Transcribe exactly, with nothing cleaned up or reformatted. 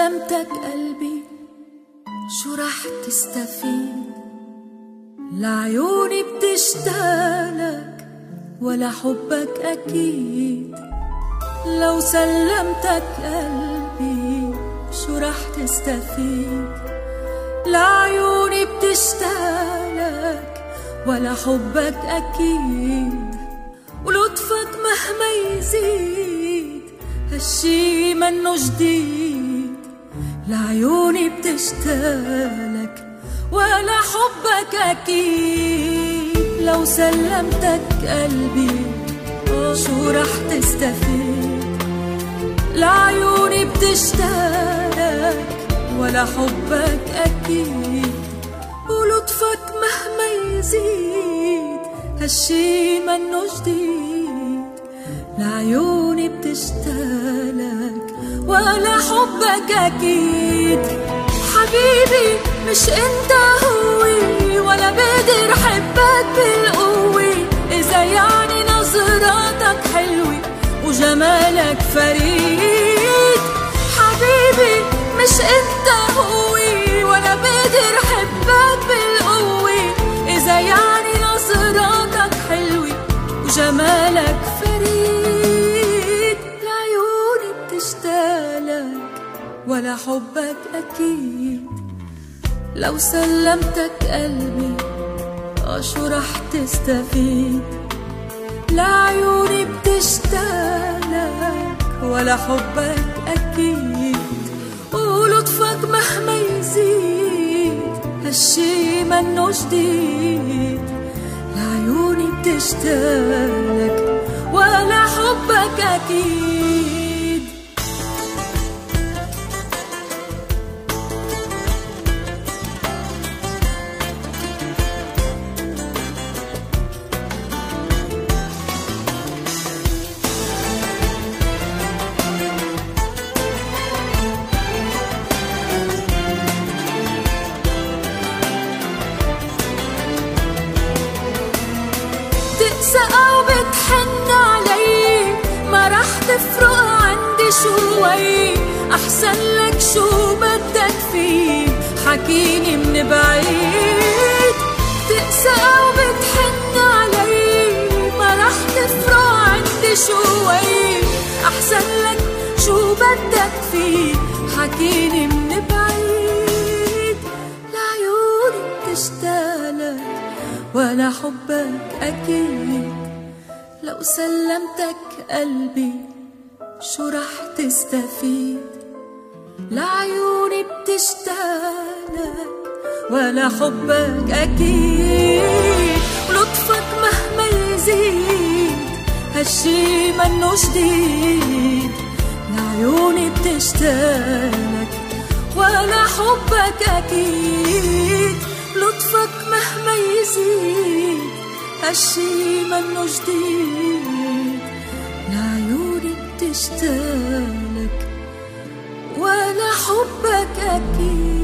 سلمتك قلبي شو رح تستفيد؟ لعيوني بتشتاقلك ولا حبك أكيد. لو سلمتك قلبي شو رح تستفيد؟ لعيوني بتشتاقلك ولا حبك أكيد. ولطفك مهما يزيد هالشي منو جديد. لعيوني بتشتاقلك ولا حبك أكيد. لو سلمتك قلبي شو رح تستفيد؟ لعيوني بتشتاقلك ولا حبك أكيد. ولطفك مهما يزيد هالشي منو جديد. لعيوني بتشتاقلك ولا حبك أكيد. حبيبي مش انت هوي ولا بقدر حبك بالقوة. إذا يعني نظراتك حلوة وجمالك فريد. حبيبي مش انت هوي ولا بقدر حبك بالقوة. إذا يعني نظراتك حلوة وجمالك فريد. لعيوني بتشتاقلك ولا حبك أكيد. لو سلمتك قلبي شو رح تستفيد؟ لعيوني بتشتاقلك ولا حبك أكيد. ولطفك مهما يزيد هالشي منو جديد. لعيوني بتشتاقلك ولا حبك أكيد. أو بتحن علي ما رح تفرق عندي شوي. أحسن لك شو بدك فيه حكيني من بعيد. تقسى أو بتحن علي ما رح تفرق عندي شوي. أحسن لك شو بدك فيه حكيني من بعيد. لعيوني بتشتاقلك ولا حبك أكيد. لو سلمتك قلبي شو رح تستفيد؟ لعيوني بتشتاقلك ولا حبك أكيد. ولطفك مهما يزيد هالشي منو جديد. لعيوني بتشتاقلك ولا حبك أكيد. لطفك مهما يزيد هالشي منو جديد. لعيوني بتشتاقلك ولا حبك أكيد.